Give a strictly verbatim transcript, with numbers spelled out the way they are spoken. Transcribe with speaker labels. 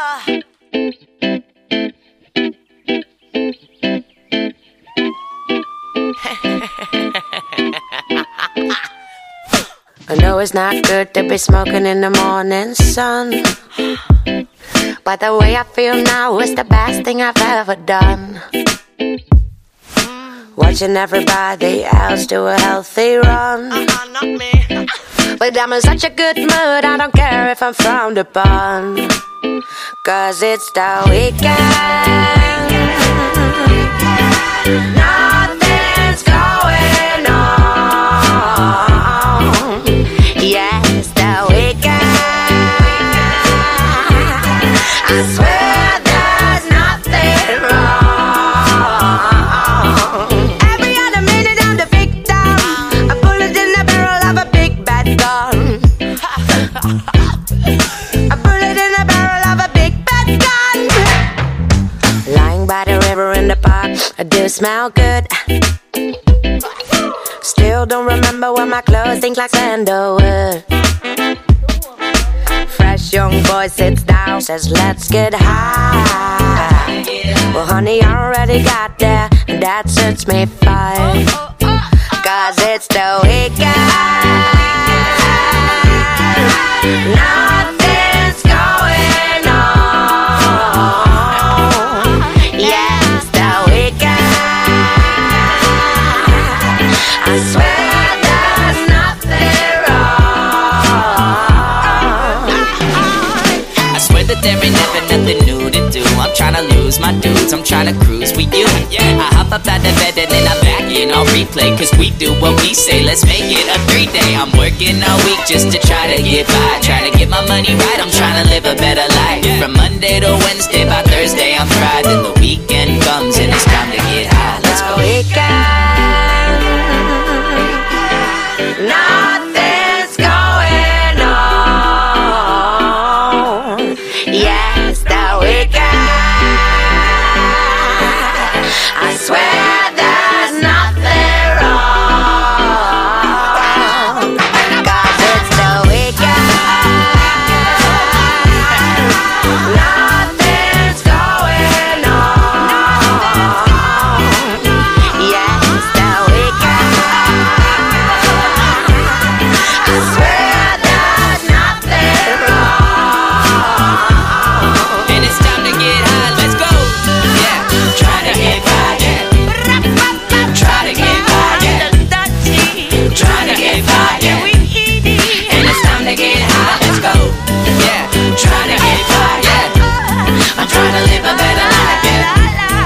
Speaker 1: I know it's not good to be smoking in the morning sun, but the way I feel now is the best thing I've ever done. Watching everybody else do a healthy run, uh-uh, not me. But I'm in such a good mood, I don't care if I'm frowned upon, 'cause it's the weekend. Nothing's going on. Yeah, it's the weekend. I swear there's nothing wrong. Every other minute I'm the victim, a bullet in the barrel of a big bad gun. A bullet in the barrel of a big bad gun. Lying by the river in the park, I do smell good. Still don't remember when my clothes stink like sandalwood. Fresh young boy sits down, says let's get high. Well honey, I already got there, and that suits me fine, 'cause it's the weekend. Nothing's going on. Yeah, it's the weekend. I swear there's nothing wrong.
Speaker 2: I swear that there ain't never nothing new to do. I'm tryna lose my dudes, I'm tryna cruise with you. I hop up out the bed and then I'm back in on replay, 'cause we do what we say, let's make it a three-day. I'm working all week just to try to get by, try to get my money right, I'm tryna live a better life. From Monday to Wednesday, by Thursday I'm fried, then the weekend comes and it's time to get high. Let's go.
Speaker 1: Weekend. Nothing's going on. Yeah, it's the weekend. I swear there's nothing wrong, 'cause it's the weekend. Nothing's going on. Yeah, it's the weekend. I swear there's nothing wrong.
Speaker 2: And it's time to get high, let's go. Yeah, try to get by, yeah. Try to get by, yeah. Try to get by, yeah. And it's time to get high, let's go. Yeah, try to get by, yeah. I'm trying to live a better life, yeah.